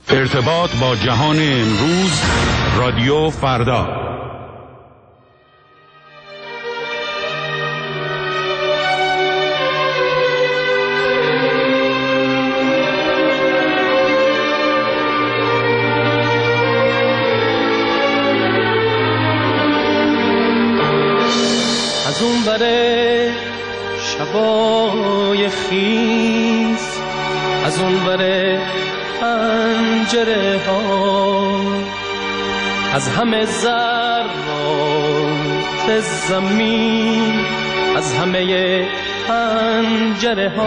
ارتباط با جهان امروز، رادیو فردا. از اون بره شبای خیز، از اون بره پنجره ها، از همه ذرات زمین، از همه پنجره ها،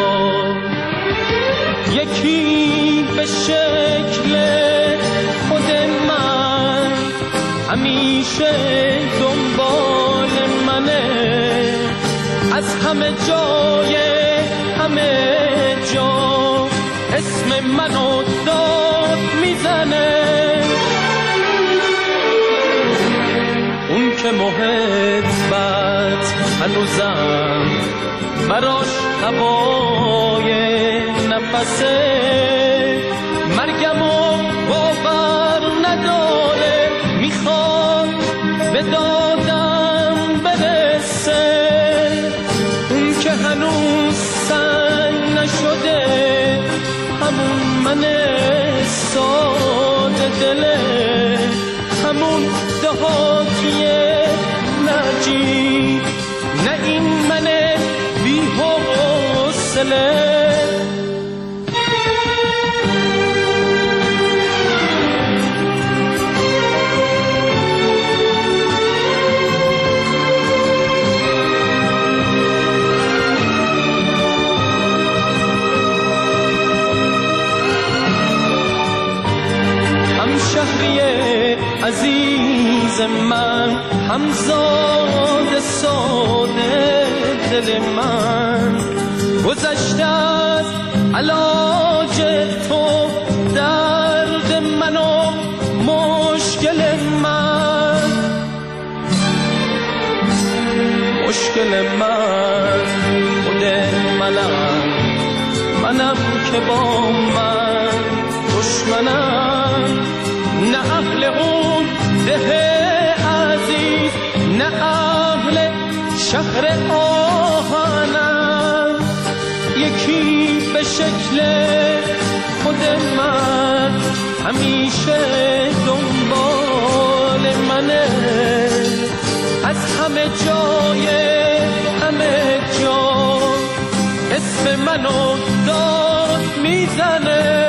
یکی به شکل خود من همیشه دنبال منه، از همه جای همه جا اسم منو داد میزنه. اون که محبت هنوزم براش هوای نفسه، مرگمو باور نداره، میخواد به دادم برسه. اون که هنوز سنگ نشده، همون من ساده دله، همون دهاتیه نجیب، نه این من بی حوصله. شهری عزیز من، همزاد ساده دل من، گذشته از علاج تو درد من و مشکل من، مشکل من خود منم که با من دشمنم، نه اهل اون ده عزیز، نه اهل شهر آهنم، یکی به شکل خود من همیشه دنبال منه، از همه جای همه جا اسم منو داد میزنه.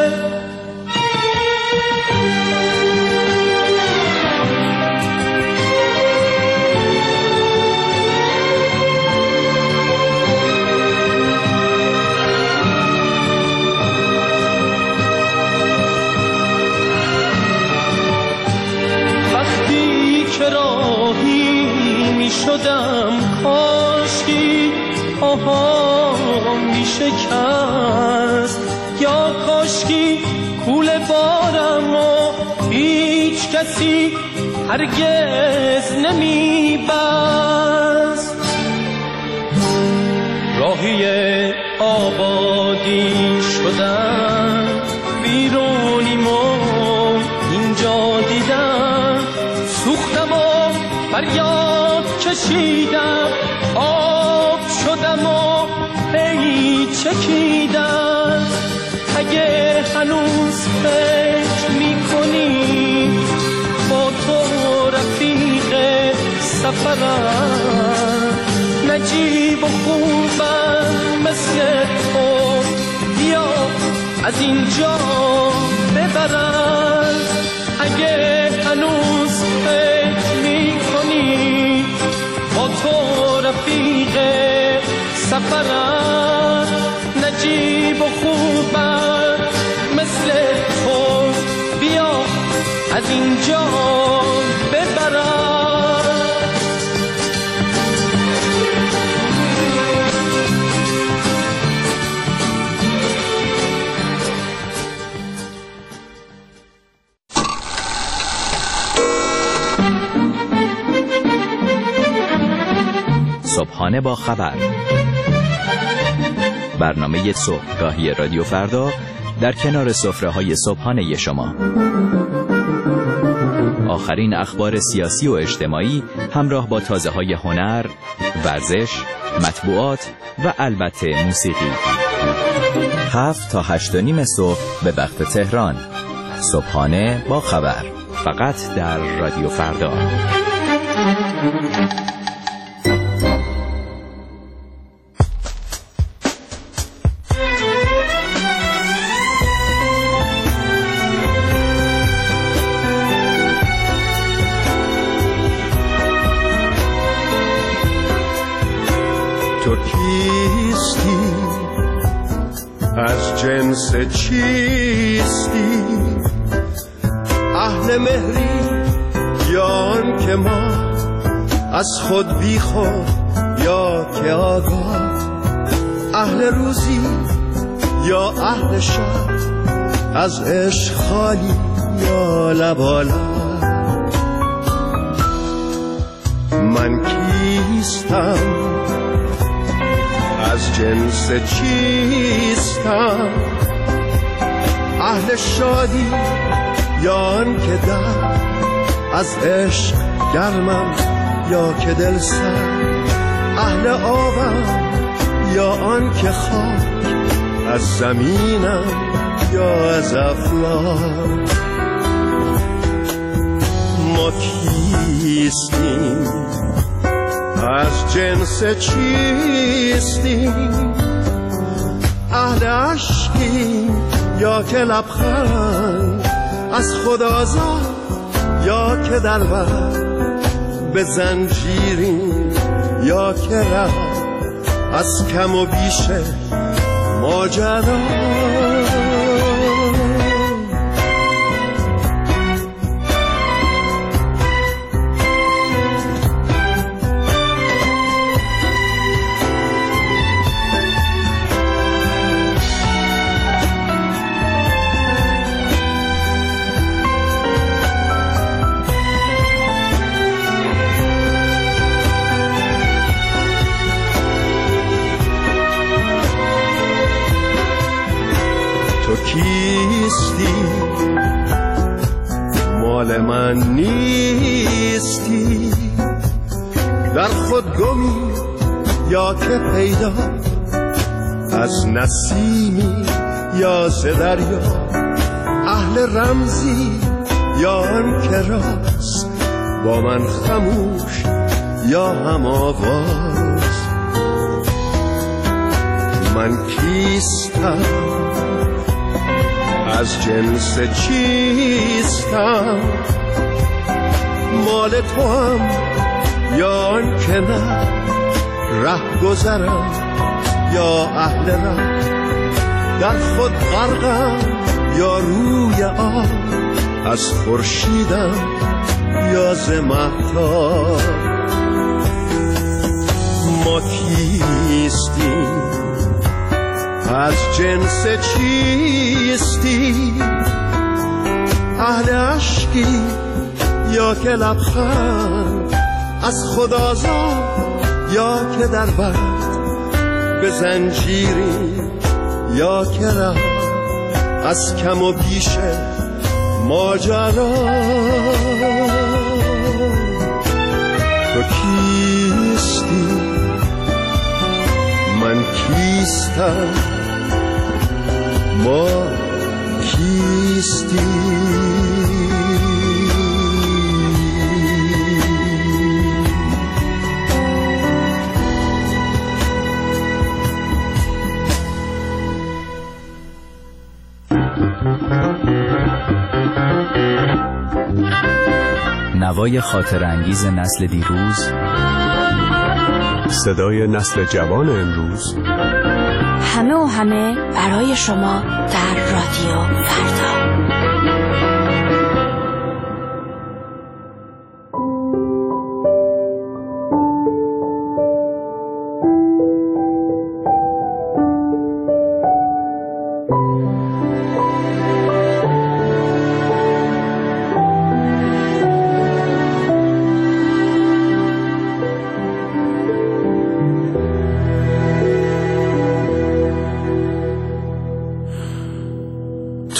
راهی می شدم کاشکی آها می شکست، یا کاشکی کوله بارم و هیچ کسی هرگز نمی بست. راهی آبادی شدم، بیرونیمو اینجا دیدم، سوختم و فریاد کشیدم، آب شدم و هی چکیدم. اگه هنوز فکر میکنی با تو رفیق سفرم، نجیب و خوبم مثل تو، بیا از اینجا ببرم. اگه هنوز فکر میکنی با تو رفیق سفرم، نجیب و خوبم مثل تو، بیا از اینجا ببرم. صبحانه با خبر، برنامه صبحگاهی رادیو فردا در کنار سفره‌های صبحانه شما. آخرین اخبار سیاسی و اجتماعی همراه با تازه‌های هنر، ورزش، مطبوعات و البته موسیقی. 7 تا 8:30 صبح به وقت تهران. صبحانه با خبر، فقط در رادیو فردا. تو کیستی؟ از جنس چیستی؟ اهل مهری یا آن که ما از خود بی خود یا که آگاه؟ اهل روزی یا اهل شب؟ از عشق خالی یا لبالا؟ من کیستم؟ از جنس چیستم؟ اهل شادی یا آن که در از عشق گرمم یا که دل سر؟ اهل آبم یا آن که خاک از زمینم یا از افلاک؟ ما کیستیم؟ از جنس چیستیم؟ اهل عشقیم یا که لبخند از خود آزاد یا که در بر به زنجیریم یا که رفت از کم و بیش ماجرا؟ کیستی؟ مال من نیستی؟ در خود گمی یا که پیدا؟ از نسیمی یا ز دریا؟ اهل رمزی یا آن که راست با من خموش یا هم آواز؟ من کیستم؟ از جنس چیستم؟ مال تو هم یا آن که نه؟ ره گذرم یا اهل ره؟ در خود غرقم یا روی آب؟ از خورشیدم یا ز مهتاب؟ ما کیستیم؟ از جنس چیستی؟ اهل عشقی یا که لبخند از خود آزاد یا که در بر به زنجیری یا که ره از کم و بیش ماجرا؟ تو کیستی؟ من کیستم؟ ما کیستیم؟ نوای خاطر انگیز نسل دیروز، صدای نسل جوان امروز، همه و همه برای شما در رادیو فردا.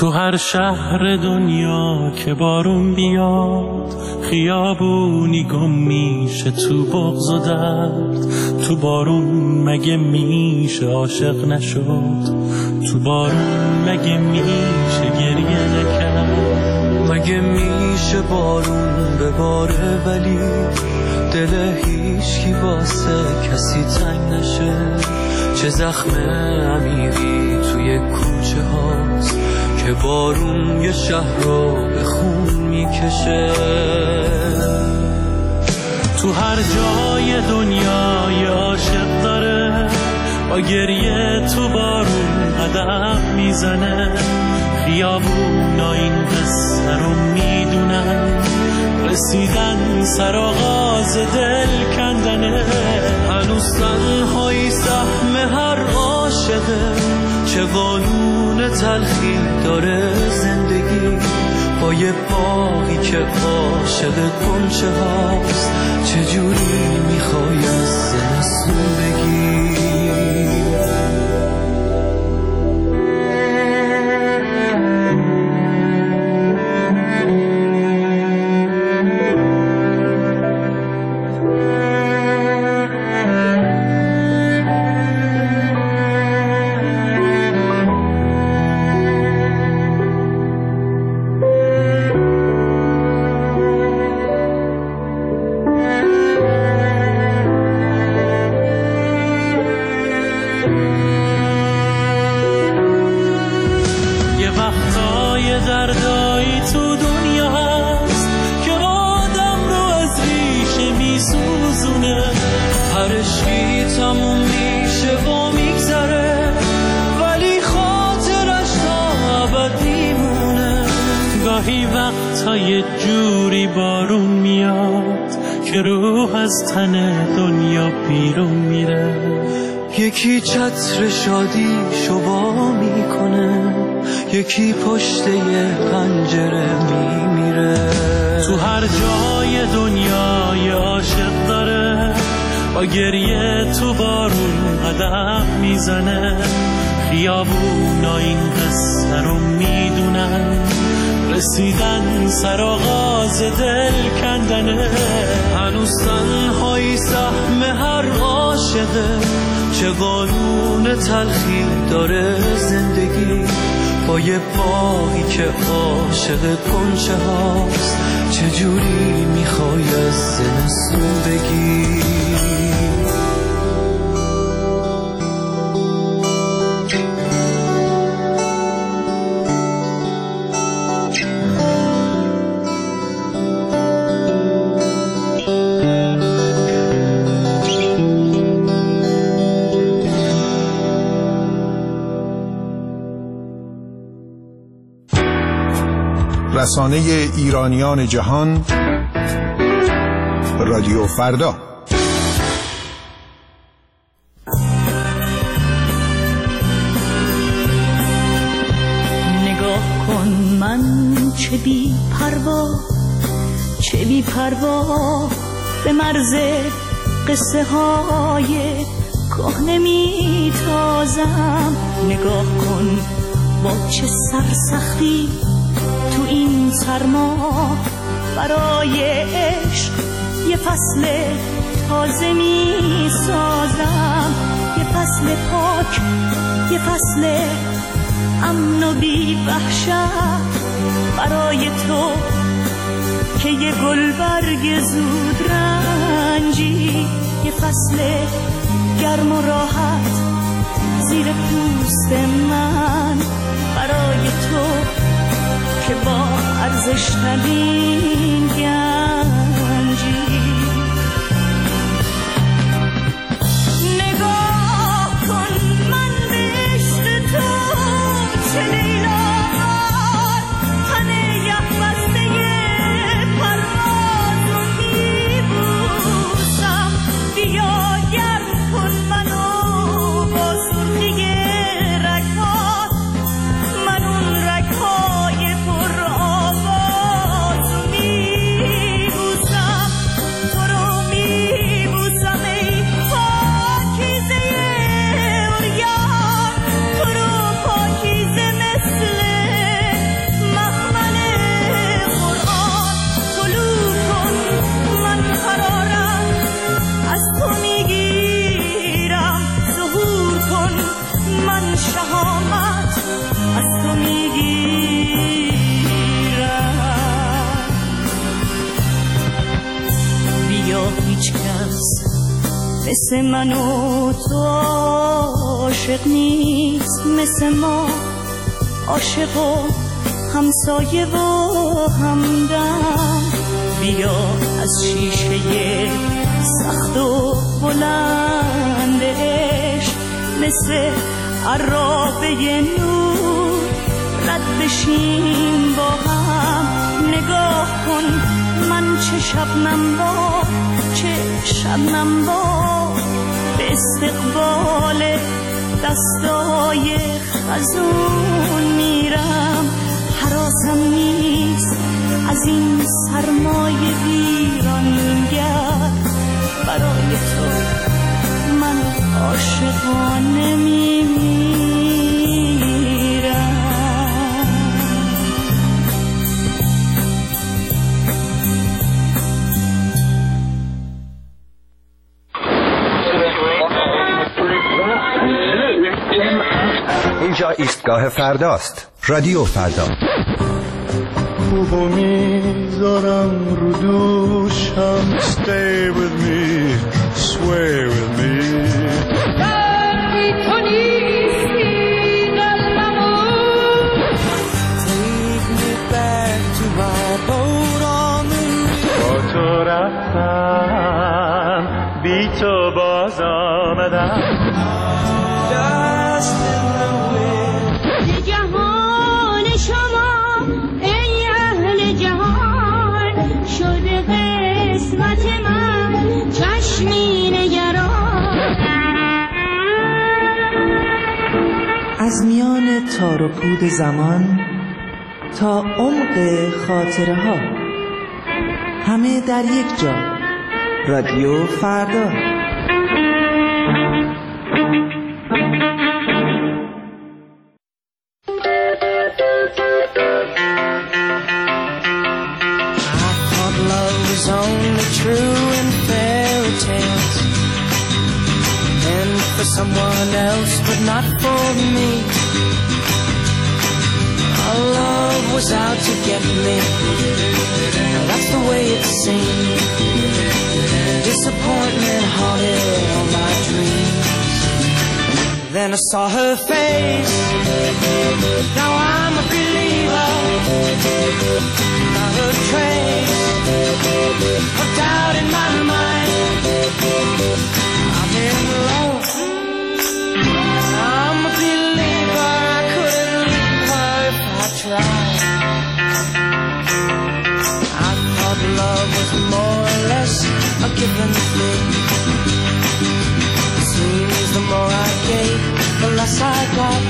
تو هر شهر دنیا که بارون بیاد خیابونی گم میشه تو بغض و درد. تو بارون مگه میشه عاشق نشد؟ تو بارون مگه میشه گریه نکرد؟ مگه میشه بارون بباره ولی دل هیچکی واسه کسی تنگ نشه؟ چه زخم عمیقی توی کوچه هاست که بارون یه شهر رو به خون میکشه. تو هر جای دنیا یه عاشق داره با گریه تو بارون قدم میزنه. خیابونا این قصه رو میدونن، رسیدن سر آغاز دل کندنه. هنوز تنهایی سهم هر عاشقه، چه قانون تلخی داره زندگی با یه باقی که عاشق کنچه هاست. چجوری میخوای از زمستون بگی؟ گاهی وقتا یه جوری بارون میاد که روح از تن دنیا بیرون میره. یکی چتر شادی شوا میکنه، یکی پشت یه پنجره میمیره. تو هر جای دنیا یه عاشق داره با گریه تو بارون قدم میزنه. خیابونا این قصه رو میدونن، رسیدن سر آغاز دل کندنه. هنوز تنهایی سهم هر عاشقه، چه قانون تلخی داره زندگی با یه باقی که عاشق کنچه هاست. چجوری میخوای از زمستون بگی؟ رسانه ایرانیان جهان، رادیو فردا. نگاه کن من چه بی پروا به مرز قصه های کهنه می تازم. نگاه کن با چه سرسختی تو این سرما برای عشق یه فصل تازه می سازم. یه فصل پاک، یه فصل امن و بی وحشت برای تو که یه گلبرگ زود رنجی. یه فصل گرم و راحت زیر پوست من برای تو که با ارزش ترین گنجی. نگاه کن من به عشق تو چه لیلان، تن یخ بسته پرواز رو میبوسم. بیا گرم کن منو با سرخی رگ‌هات، من اون رگ‌های پر آواز رو میبوسم. مثل من و تو عاشق نیست، مثل ما عاشق و همسایه و همدم. بیا از شیشه سخت و بلندش مثل عرابه نور رد بشیم با هم. نگاه کن من چه شبنم با به استقبال دستای خزون میرم. حراسم نیست از این سرمایه ویرانگر، برای تو من عاشقانه میمیرم. اینجا ایستگاه فرداست. رادیو فردا. خوبو میذارم رو دوشم. Stay with me, sway with me. وقتی تو نیستی قلبمو Take me back to my boat on the river. با تو رفتم بی تو باز آمدم. Dust in the wind. جهان شما ای اهل جهان شده قسمت من چشمی نگران. از میان تار و پود زمان تا عمق خاطره ها، همه در یک جا. رادیو فردا. Someone else, but not for me. Our love was out to get me. That's the way it seemed. Disappointment haunted all my dreams. Then I saw her face. Now I'm a believer. Not a trace of doubt in my mind. I'm in love. I'm a believer, I couldn't leave her if I tried. I thought love was more or less a given thing. Seems the more I gave, the less I got.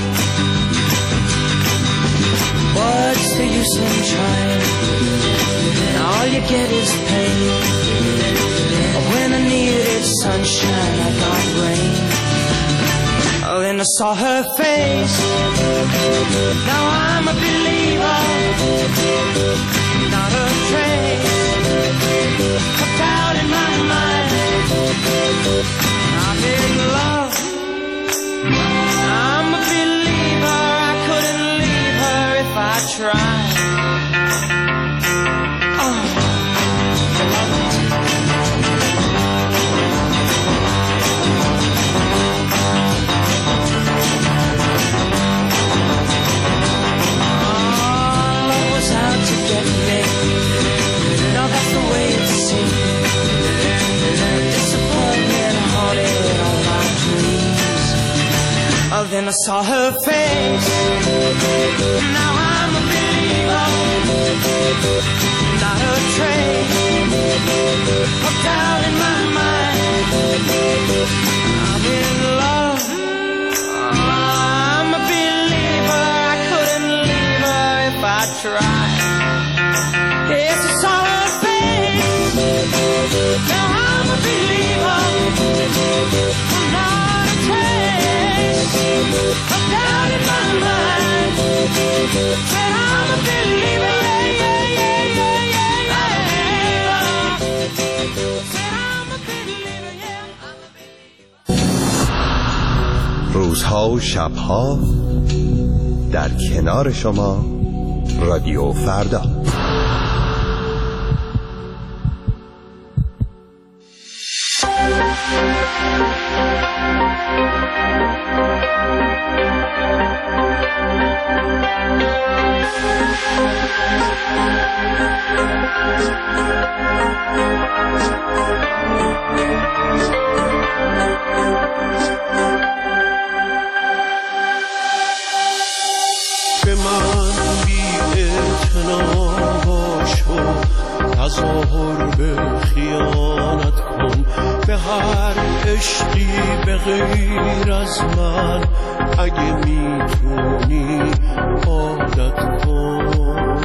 What's the use in trying? All you get is pain. When I needed sunshine, I got rain. Then I saw her face. Now I'm a believer. Not a trace of doubt in my mind. I'm in love. I'm a believer. I couldn't leave her if I tried. Then I saw her face. Now I'm a believer. Not a trace of doubt in my mind. I'm in love. I'm a believer. I couldn't leave her if I tried. Yes, I saw her face. Now I'm a believer. Not a trace of doubt in my mind. Said I'm a believer, yeah, yeah, yeah, yeah, yeah. Said I'm a believer, yeah, I'm a believer. روزها و شبها در کنار شما. رادیو فردا. تظاهر به خیانت کن، به هر عشقی به غیر از من اگه میتونی عادت کن.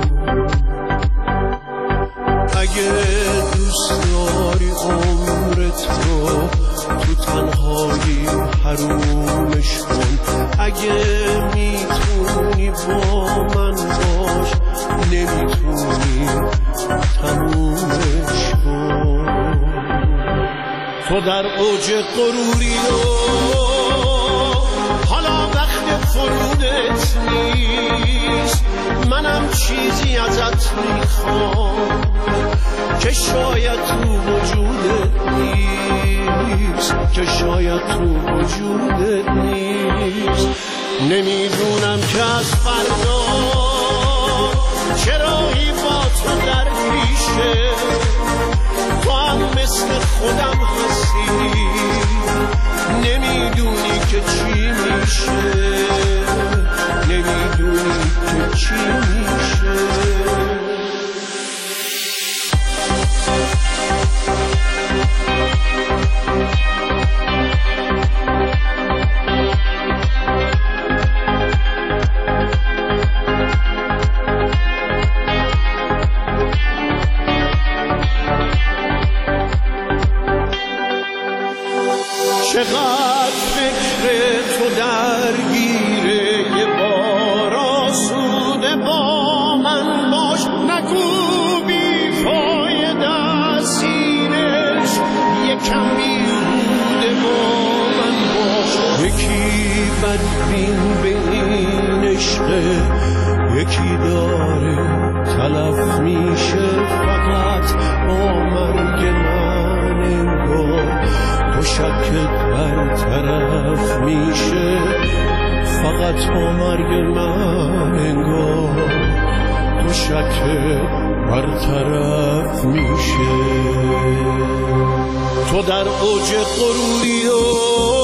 اگه دوست داری عمرت رو تو تنهایی حرومش کن، اگه میتونی با من باش، نمیتونی تمومش کن. تو در اوج غروری و حالا وقت فرودت نیست، منم چیزی ازت میخوام که شاید تو وجودت نیست، که شاید تو وجودت نیست. نمیدونم که از فردا چرایی با تو در پیشه، تو هم مثل خودم هستی، نمیدونی که چی میشه، نمیدونی که چی میشه. چقدر فکر تو درگیره، یه بار آسوده با من باش، نگو بی فایده سینش، یکم بیهوده با من باش. یکی بدبین به این عشقه، یکی داره تلف میشه فقط با مرگ من انگار. تو شکت برطرف میشه فقط با مرگ من انگار، تو شکت برطرف میشه. تو در اوج غروری و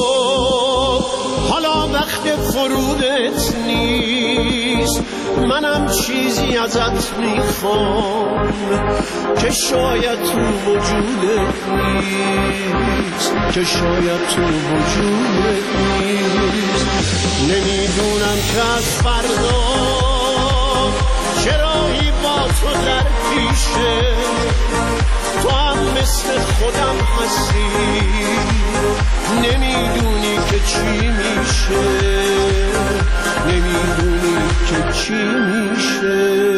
حالا وقت فرودت نیست، منم چیزی ازت میخوام که شاید تو وجودت نیست، که شاید تو وجودت نیست. نمیدونم که از فردا چرایی با تو در پیشه، تو هم مثل خودم هستی، نمیدونی که چی میشه، نمیدونی که چی میشه.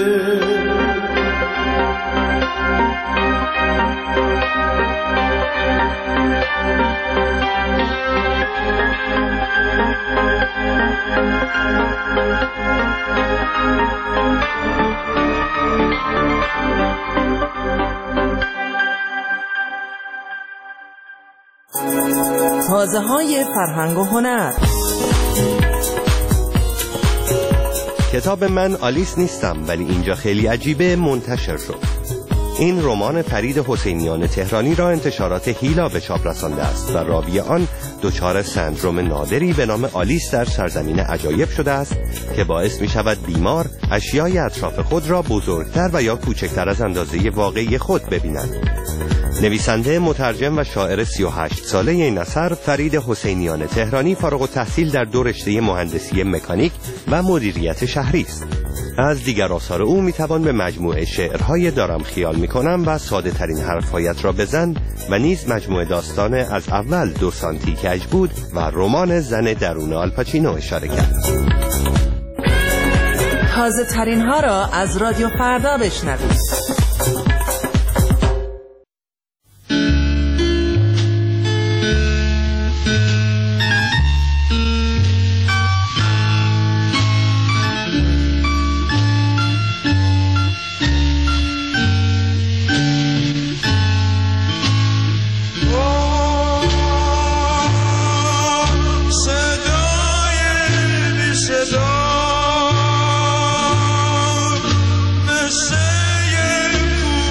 تازه‌های فرهنگ و هنر. کتاب من آلیس نیستم ولی اینجا خیلی عجیبه منتشر شد. این رمان فرید حسینیان تهرانی را انتشارات هیلا به چاپ رسانده است و راوی آن دچار سندروم نادری به نام آلیس در سرزمین عجایب شده است که باعث می شود بیمار اشیای اطراف خود را بزرگتر و یا کوچکتر از اندازه واقعی خود ببیند. نویسنده، مترجم و شاعر 38 ساله این اثر فرید حسینیان تهرانی فارغ التحصیل در 2 رشته مهندسی مکانیک و مدیریت شهری است. از دیگر آثار او میتوان به مجموعه شعرهای دارم خیال میکنم و ساده ترین حرفهایت را بزن و نیز مجموعه داستان از اول 2 سانتی کج بود و رمان زن درون آلپاچینو اشاره کرد. تازه ترین ها را از رادیو فردا بشنوید. مثل یک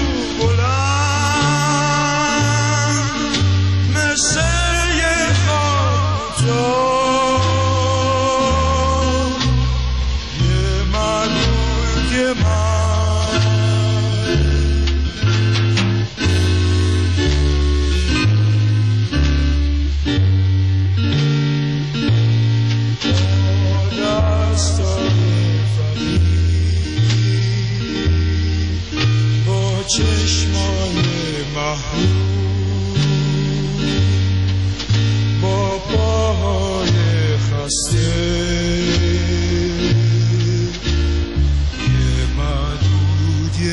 چشمای محروم با پاهای خسته یه معدود یه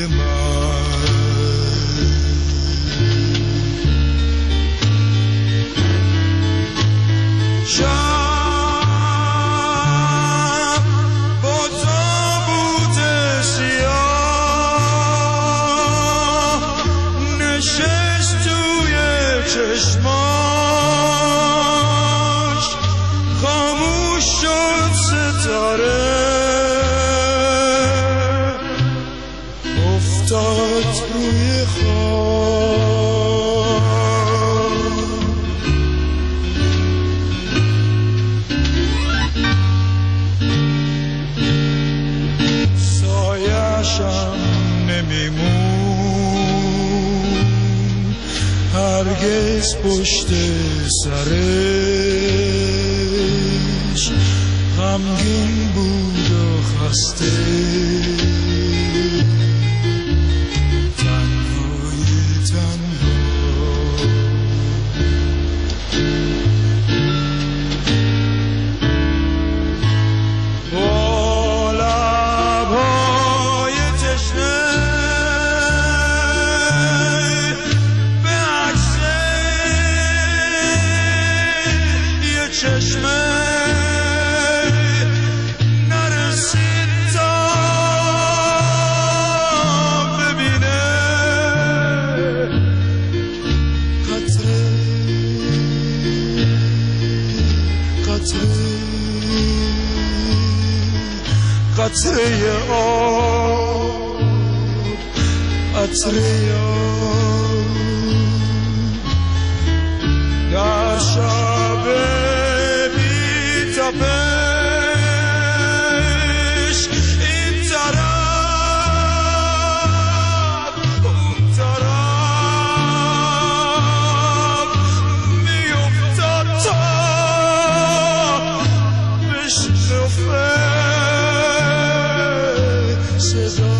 هرگز پشت سرش غمگین بود و خسته تنهای تنها با لبهای تشنه چشمه نرسید تا ببینه قطره قطره قطره آب قطره آب در شب تپش این طرف اون طرف میافتاد تا بشنفه صدا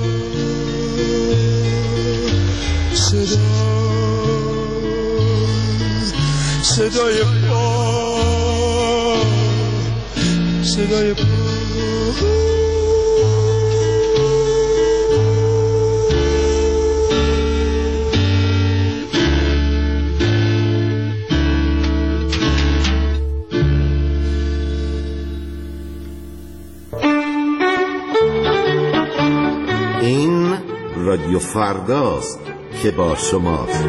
صدای پا صدای پا این رادیو فرداست که با شماست.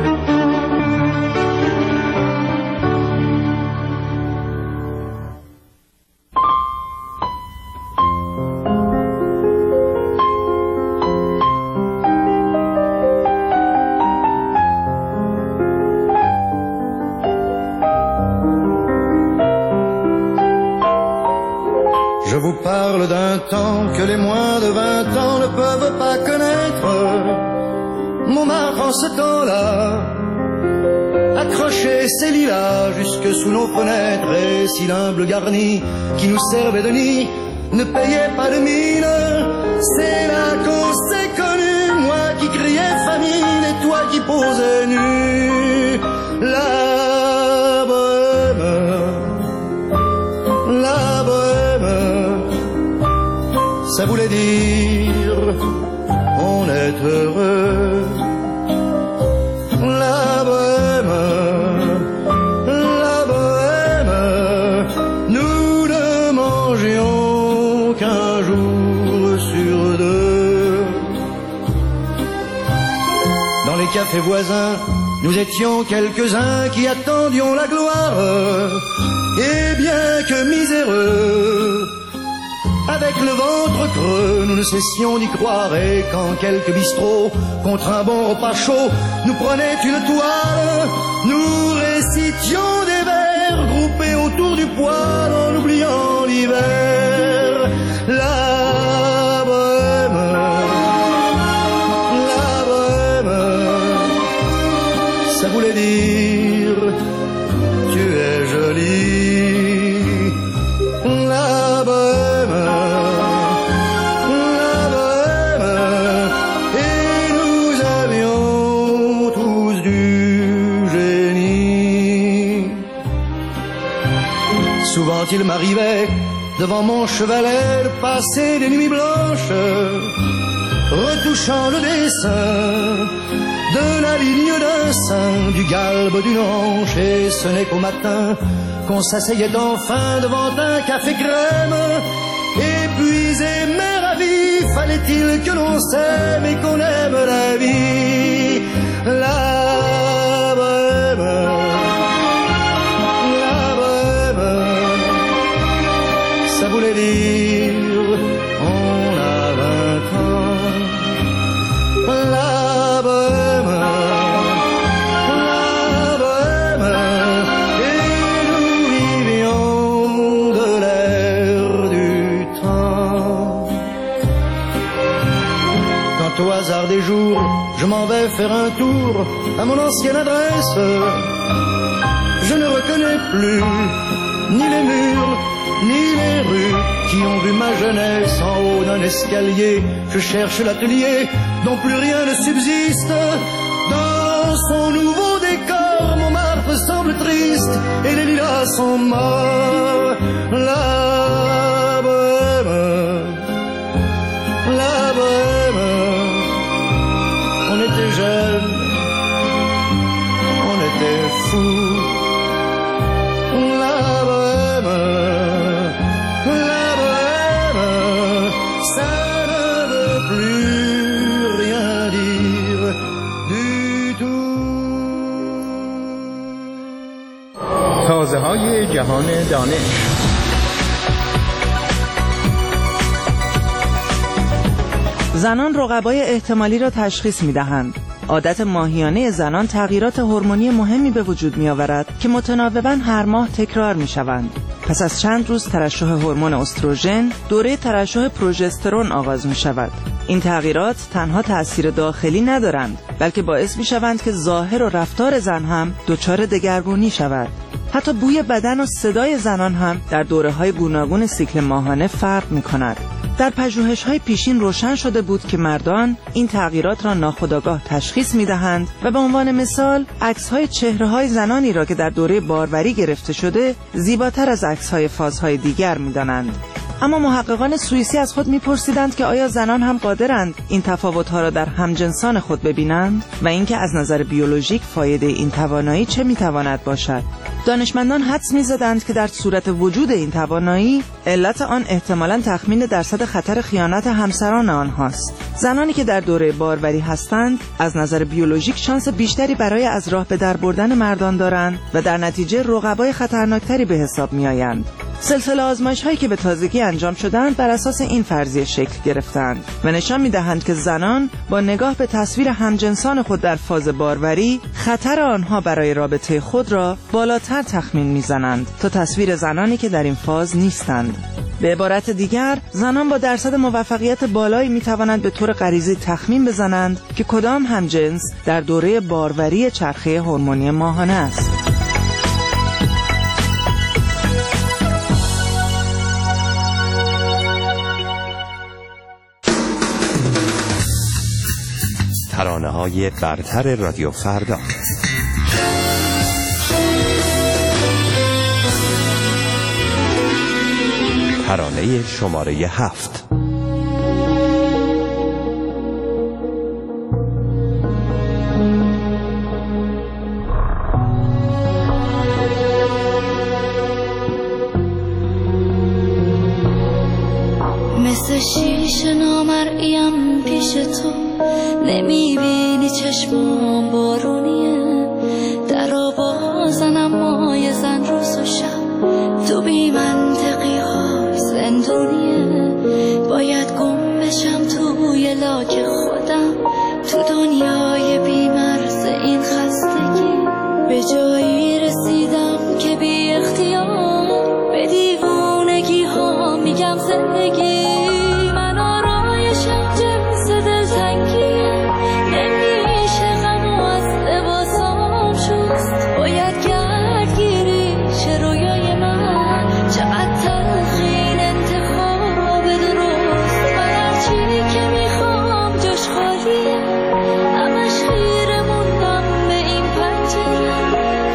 Je vous parle d'un temps que les moins de 20 ans ne peuvent pas connaître. Montmartre en ce temps-là accrochait ses lilas jusque sous nos fenêtres, et si l'humble garni qui nous servait de nid ne payait pas de mine, c'est là qu'on s'est connus, moi qui criais famine et toi qui posais nu. La bohème, ça voulait dire on est heureux. La bohème, nous ne mangions qu'un jour sur deux. Dans les cafés voisins, nous étions quelques-uns qui attendions la gloire. Et bien que miséreux, avec le ventre creux, nous ne cessions d'y croire. Et quand quelques bistrots, contre un bon repas chaud, nous prenaient une toile, nous récitions des vers groupés autour du poêle en oubliant l'hiver. La bohème, ça voulait dire tu es jolie. La bohème, et nous il m'arrivait devant mon chevalet de passer des nuits blanches, retouchant le dessin de la ligne d'un sein, du galbe d'une hanche. Et ce n'est qu'au matin qu'on s'asseyait enfin devant un café crème. Épuisé mais ravi, fallait-il que l'on s'aime et qu'on aime la vie, la bohème, la bohème. Ça voulait dire on a 20 ans, la bohème, la bohème. Et nous vivions de l'air du temps. Quand au hasard des jours je m'en vais faire un tour à mon ancienne adresse, je ne reconnais plus ni les murs ni les rues qui ont vu ma jeunesse. En haut d'un escalier, je cherche l'atelier dont plus rien ne subsiste. Dans son nouveau décor, Montmartre semble triste et les lilas sont morts. La bohème, la bohème. On était jeunes, on était fous. La bohème, la bohème, ça ne veut plus rien dire du tout. تازه‌های جهان دانش. زنان رقبای احتمالی را تشخیص می‌دهند. عادت ماهیانه زنان تغییرات هورمونی مهمی به وجود می‌آورد که متناوباً هر ماه تکرار می‌شوند. پس از چند روز ترشح هورمون استروژن، دوره ترشح پروژسترون آغاز می‌شود. این تغییرات تنها تأثیر داخلی ندارند، بلکه باعث می‌شوند که ظاهر و رفتار زن هم دچار دگرگونی شود. حتی بوی بدن و صدای زنان هم در دوره‌های گوناگون سیکل ماهانه فرق می‌کند. در پژوهش‌های پیشین روشن شده بود که مردان این تغییرات را ناخودآگاه تشخیص می‌دهند و به عنوان مثال عکس‌های چهره‌های زنانی را که در دوره باروری گرفته شده زیباتر از عکس‌های فازهای دیگر می‌دانند. اما محققان سوئیسی از خود می‌پرسیدند که آیا زنان هم قادرند این تفاوت‌ها را در همجنسان خود ببینند و اینکه از نظر بیولوژیک فایده این توانایی چه می‌تواند باشد. دانشمندان حدس می‌زدند که در صورت وجود این توانایی علت آن احتمالاً تخمین درصد خطر خیانت همسران آنهاست. زنانی که در دوره باروری هستند از نظر بیولوژیک شانس بیشتری برای از راه به در بردن مردان دارند و در نتیجه رقبای خطرناکتری به حساب می‌آیند. سلسله آزمایش‌هایی که به تازگی انجام شدند بر اساس این فرضیه شکل گرفتند و نشان می‌دهند که زنان با نگاه به تصویر همجنسان خود در فاز باروری خطر آنها برای رابطه خود را بالاتر تخمین می‌زنند تا تصویر زنانی که در این فاز نیستند. به عبارت دیگر، زنان با درصد موفقیت بالایی می‌توانند به طور غریزی تخمین بزنند که کدام همجنس در دوره باروری چرخه هورمونی ماهانه است. ترانه‌های برتر رادیو فردا. ترانه شماره 7. مثل شیشه نامرئیم پیش تو، نمیبینی چشمام بارونیه، در بازنم مای زن روز و شب، تو بی منطقی های زندونیه، باید گم بشم توی لاک خودم، تو دنیای بی مرز این خستگی، به جایی رسیدم که بی اختیار به دیوونگی ها میگم زندگی، من آرایشم جنس دلتنگیه، نمیشه غم از لباسام شست، باید گردگیری چه رویای من، چقدر تلخین انتخاب درست، من هرچی که میخوام جاش خالیه، همش خیره موندم به این پنجره،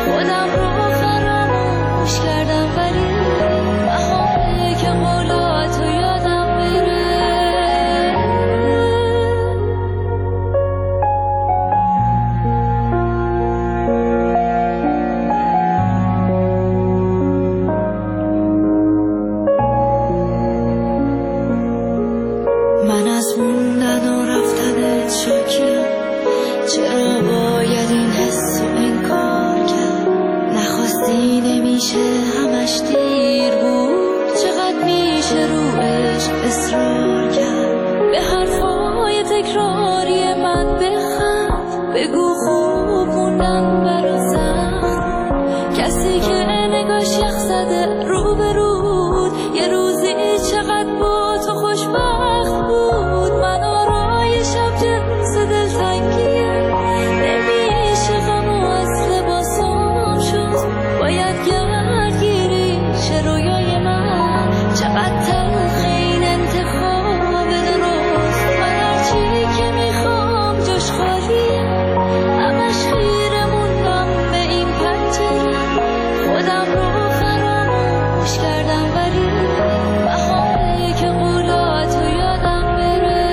از موندن و رفتن شاکیم، چرا باید این حس و این کار کرد؟ نخواستی نمیشه همش دیر بود، چقدر میشه رو عشق اصرار کرد؟ به حرفای تکراری من بخند، بگو خوب موندن برا سخت، کسی که نگاش یخ زده رو به رود، یه روزی چقدر با تو خوشبخت بود. من آرایشم جنس دلتنگیه، نمیشه غم و از لباسام شد، باید گردگیری شه رویای من. چقدر تلخ این انتخاب درست، من هرچی که میخوام جاش خالیه، همش خیره موندم به این پنجره، خودم رو فراموش کردم ولی بهاره که قولاتو یادم بره.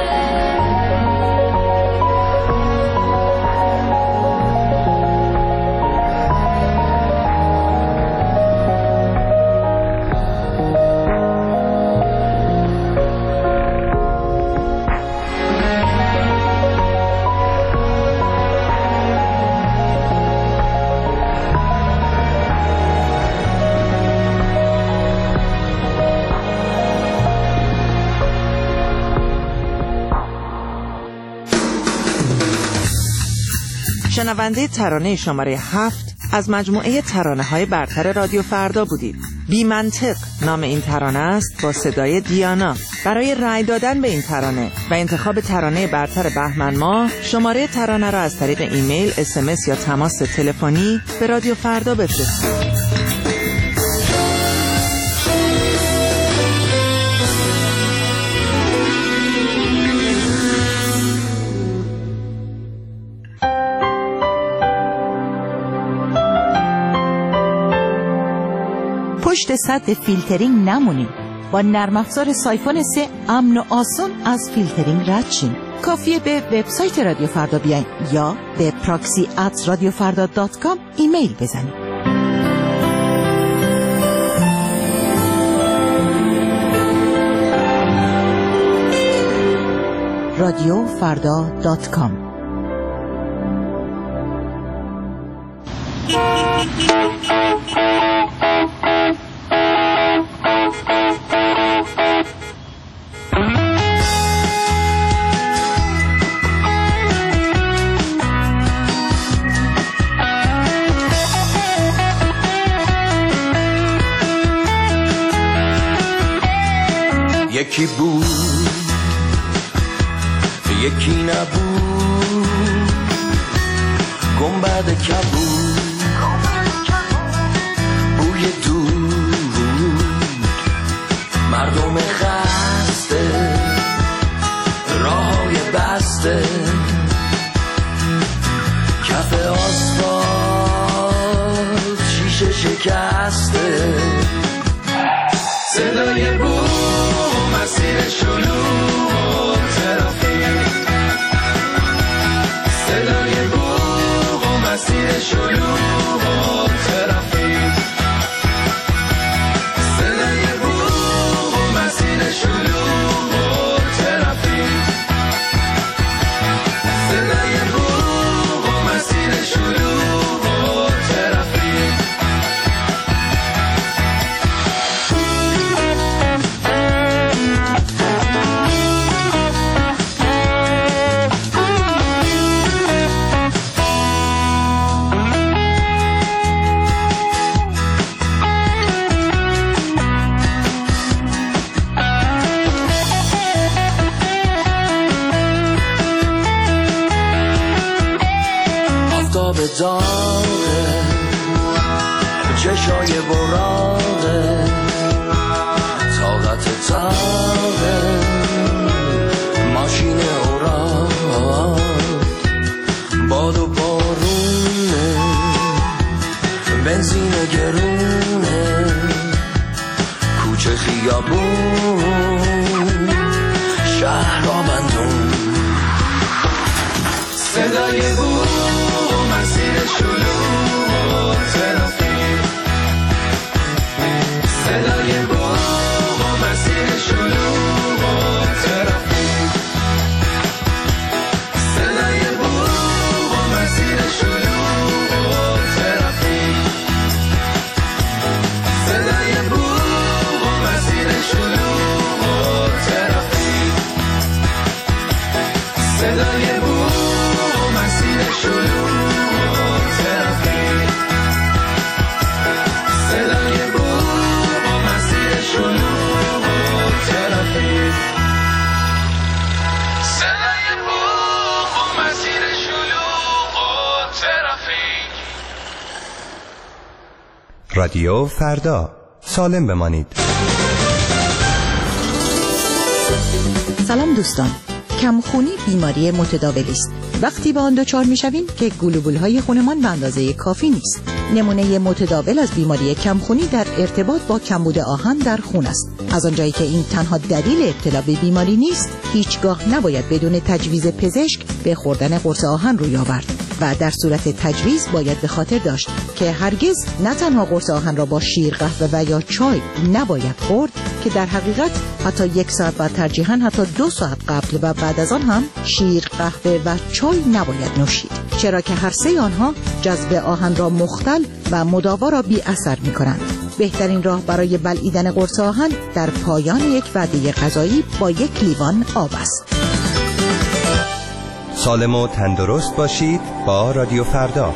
شنونده ترانه شماره 7 از مجموعه ترانه‌های برتر رادیو فردا بودید. بی منطق نام این ترانه است با صدای دیانا. برای رأی دادن به این ترانه و انتخاب ترانه برتر بهمن ماه، شماره ترانه را از طریق ایمیل، SMS یا تماس تلفنی به رادیو فردا بفرستید. پشت سد فیلترینگ نمونید. با نرم افزار سایفون 3 امن و آسان از فیلترینگ رد شین. کافیه به وبسایت رادیو فردا بیاین یا به proxy@radiofarda.com ایمیل بزنید. radiofarda.com. یکی بود یکی نبود، گنبد کبود، بوی دود، مردم خسته، راههای بسته، کف آسفالت شیشه شکسته، صدای بوم، مسیر شلوغ و ترافیک، صدای بوق و مسیر شلوغ و ترافیک، صدای بوق و مسیر شلوغ و ترافیک، صدای بوق و مسیر شلوغ و ترافیک. داغه چشای براغه طاقت تاغه ماشین اوراق باد و بارونه بنزین گرونه کوچه خیابون شهر آبندون صدای بود مسیر شلوغ و ترافیک صدای بوق و مسیر شلوغ و ترافیک صدای بوق مسیر شلوغ و ترافیک، صدای بوق مسیر شلوغ و ترافیک، صدای بوق مسیر شلوغ و ترافیک. رادیو فردا، سالم بمانید. سلام دوستان، کمخونی بیماری متداولی است. وقتی به آن دچار می‌شویم که گلوبول‌های خونمان به اندازه کافی نیست. نمونه متداول از بیماری کمخونی در ارتباط با کمبود آهن در خون است. از آنجایی که این تنها دلیل ابتلا به بیماری نیست، هیچگاه نباید بدون تجویز پزشک به خوردن قرص آهن روی آورد و در صورت تجویز باید به خاطر داشت که هرگز نه تنها قرص آهن را با شیر، قهوه و یا چای نباید خورد که در حقیقت حتی 1 ساعت و ترجیحاً حتی 2 ساعت قبل و بعد از آن هم شیر، قهوه و چای نباید نوشید، چرا که هر سه آنها جذب آهن را مختل و مداوا را بی اثر می کنند. بهترین راه برای بلعیدن قرص آهن در پایان یک وعده غذایی با 1 لیوان آب است. سالم و تندرست باشید با رادیو فردا.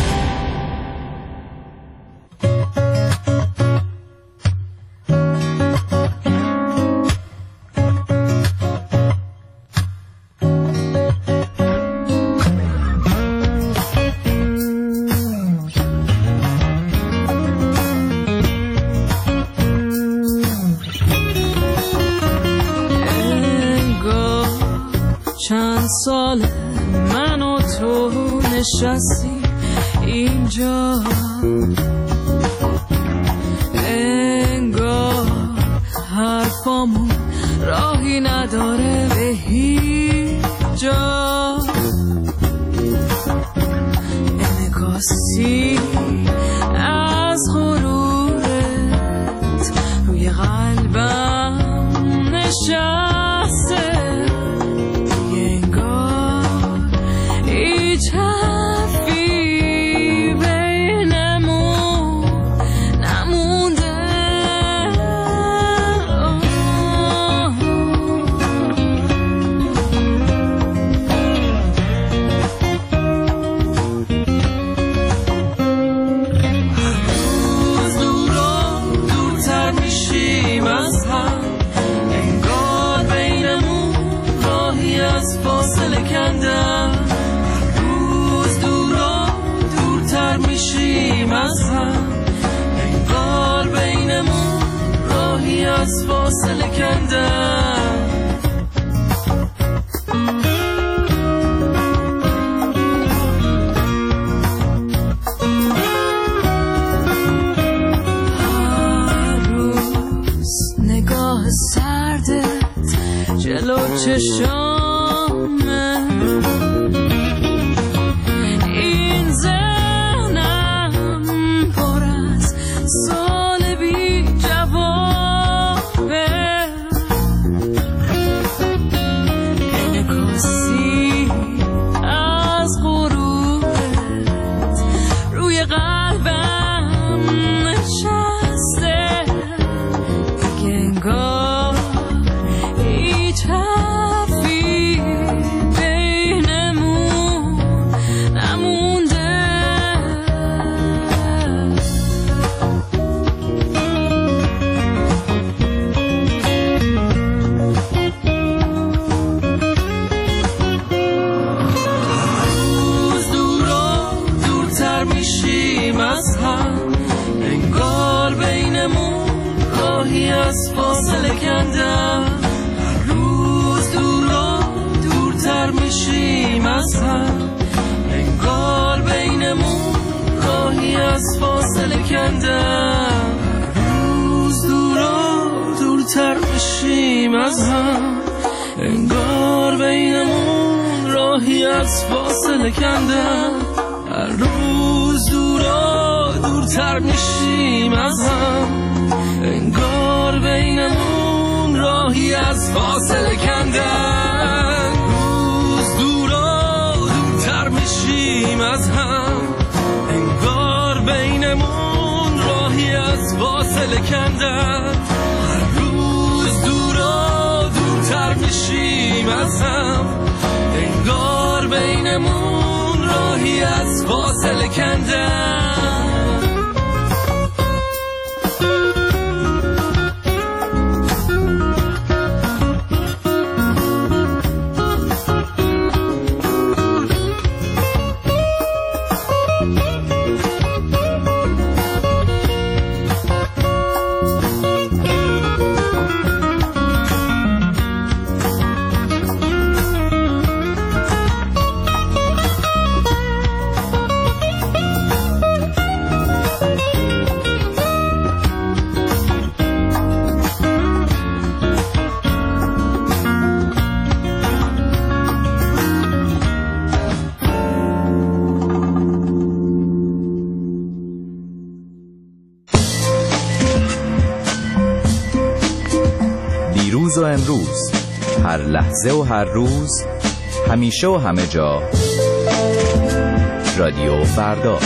چند سال من و تو نشستی اینجا، انگار حرفامون راهی نداره به هیچ جا. انعکاسی از غرورت روی قلبم نشسته، هیچ حرفی بینمون نمونده. روز دورتر میشیم از هم، انگار بینمون راهی از فاصله کندن. میشیم از هم، انگار بینمون راهی از فاصله کندن. هر روز نگاه سردت جلو چشامه، سال بی جوابه. انعکاسی از غرورت روی قلبم نشسته، دیگه انگار هیچ حرفی بینمون نمونده. میشیم از هم، انگار بینمون راهی از فاصله کندن. روز دورتر میشیم از هم، انگار بینمون راهی از فاصله کندن. روز دورتر میشیم از هم، انگار بینمون راهی از فاصله کندن. هر روز دورتر میشیم از هم، انگار بینمون راهی از فاصله کندن. روز دورتر میشیم از هم، انگار بینمون راهی از فاصله کندن. هر روز دورتر میشیم از هم، بینمون راهی از فاصله کندن. دیروز و امروز، هر لحظه و هر روز، همیشه و همه جا، رادیو فردا.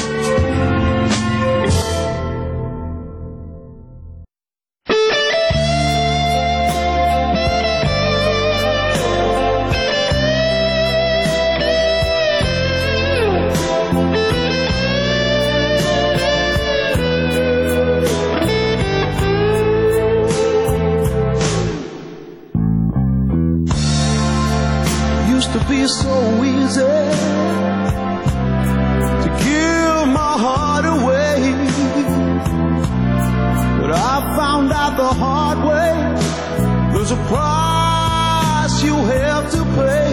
To be so easy to give my heart away, but I found out the hard way there's a price you have to pay.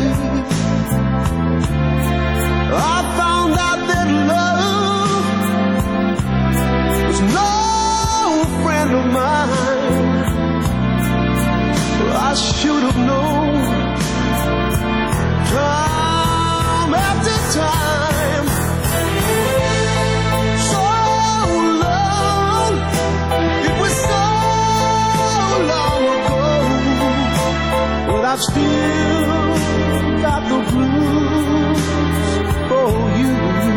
I found out that love was no friend of mine. I should have known time after time, so long, it was so long ago, but I've still got the blues for you.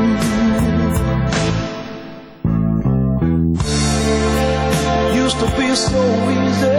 Used to be so easy,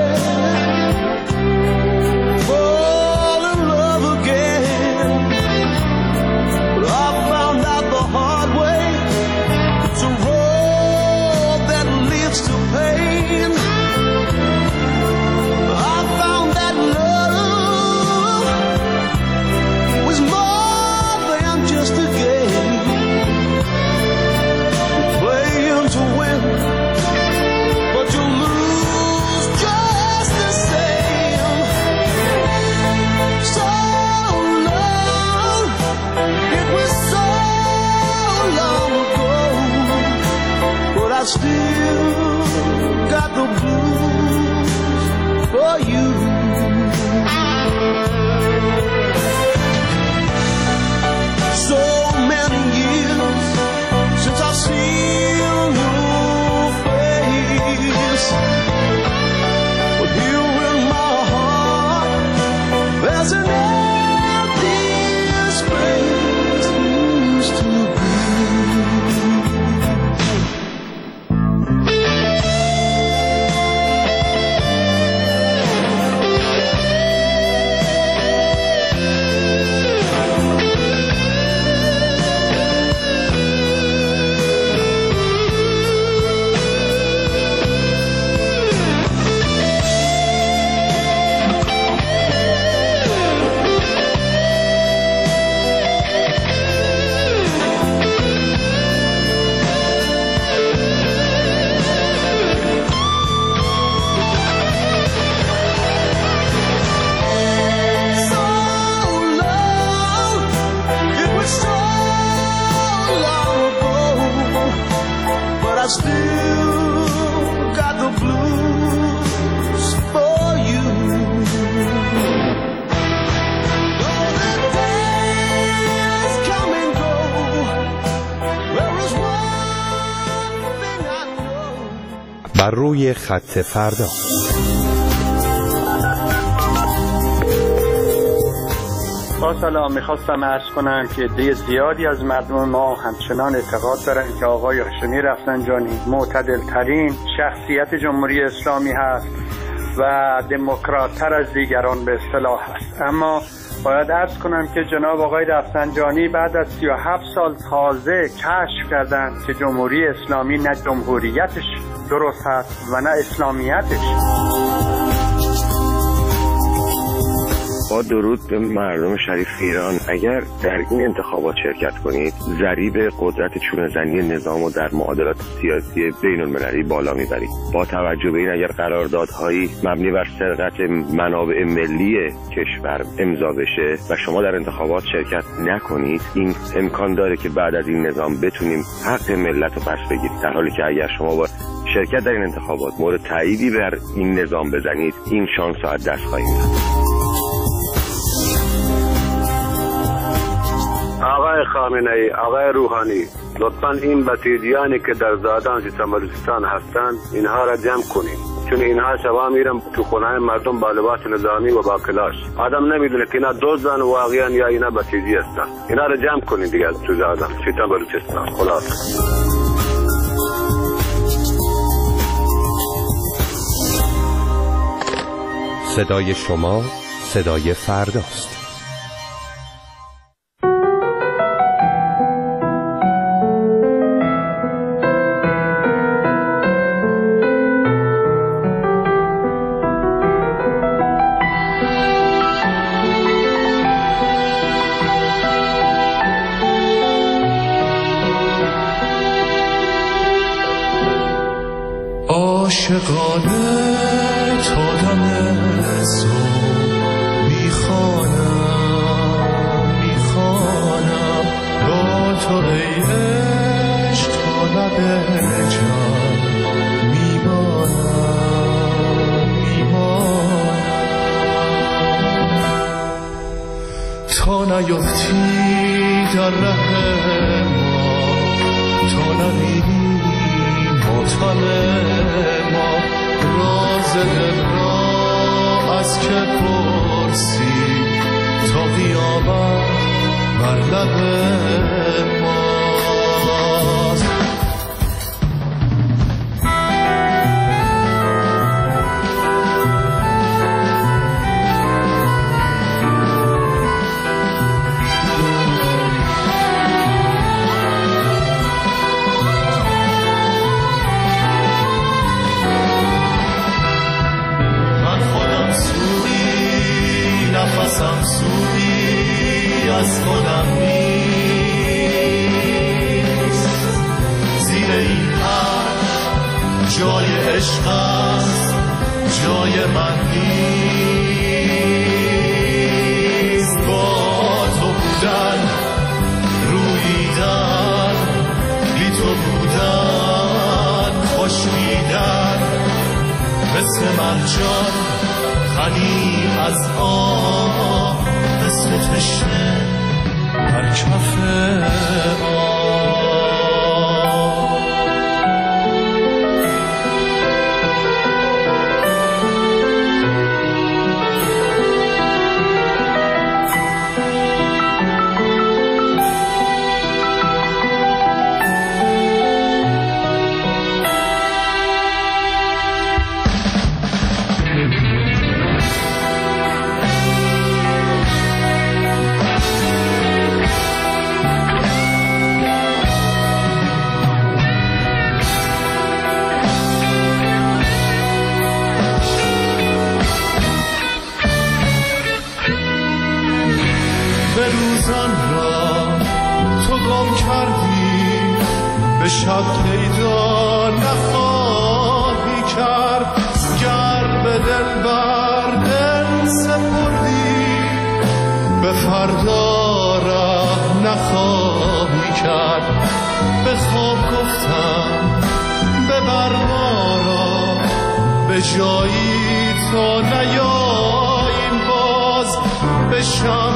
I still got the blues for you. So many years since I've seen your face, but here in my heart there's an empty space used to be. بر روی خط فردا. با سلام، میخواستم عرض کنم که عده زیادی از مردم ما همچنان اعتقاد دارن که آقای هاشمی رفسنجانی معتدل ترین شخصیت جمهوری اسلامی هست و دموکرات تر از دیگران به اصطلاح هست، اما باید عرض کنم که جناب آقای رفسنجانی بعد از 37 سال تازه کشف کردند که جمهوری اسلامی نه جمهوریتش درست هست و نه اسلامیتش. با درود به مردم شریف ایران، اگر در این انتخابات شرکت کنید ضریب قدرت چونه‌زنی نظام و در معادلات سیاسی بین المللی بالا میبرید. با توجه به این اگر قراردادهایی مبنی بر سرقت منابع ملی کشور امضا بشه و شما در انتخابات شرکت نکنید، این امکان داره که بعد از این نظام بتونیم حق ملت رو پس بگیریم، در حالی که اگر شما با شرکت در این انتخابات مورد تاییدی بر این نظام بزنید این شانس رو از دست خواهیم داد. آقای خامنه‌ای، آقای روحانی، لطفاً این بسیجیانی که در زادان سیستان بلوچستان هستند اینها را جمع کنید، چون اینها شبا میرن تو خونه مردم با لباس نظامی و با کلاش. آدم نمیدونه که اینا دزدن واقعا یا اینا بسیجی هستن. اینا را جمع کنید دیگه تو زادان سیستان بلوچستان. خلاص صدای شما صدای فرداست. عاشقانه تا دم صبح میخوانم با تو ای عشق تا لب جان میمانم تا نیفتی در ره ما، تا نبینی ماتم ما، راز دل را از که پرسی تا قیامت بر لب ماست. نفسم سوری از خودم نیست، زیر این عرش جای عشق است، جای من نیست. با تو بودن روییدن، بی تو بودن خوشیدن، مثل مرجان خلی از آب، مثل تشنه بر کف آب. شب پیدا نخواهی کرد، گر به دل بر دل سپردی به فردا راه نخواهی کرد. به خواب گفتم ببر ما را به جایی تا نیاییم باز، به شام